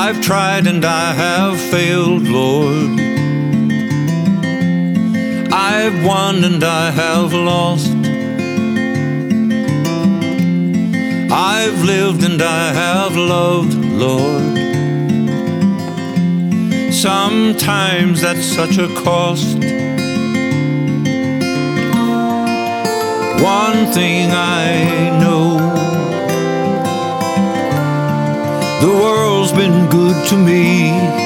I've tried and I have failed, Lord. I've won and I have lost. I've lived and I have loved, Lord. Sometimes that's such a cost. One thing I know, the world's been good to me,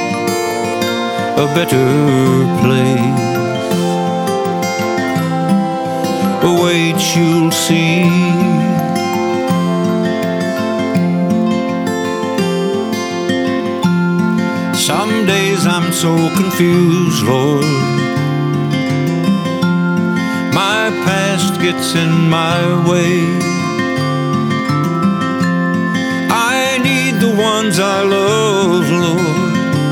a better place awaits, you'll see. Some days I'm so confused, Lord. My past gets in my way. I need the ones I love, Lord,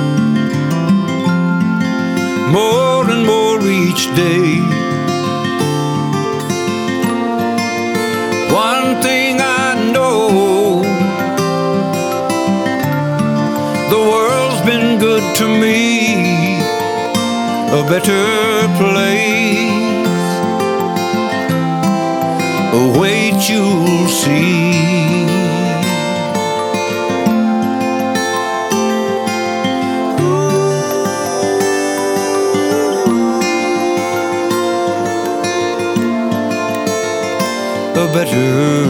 more and more each day. One thing I know, the world's been good to me, a better place awaits, you'll see. A better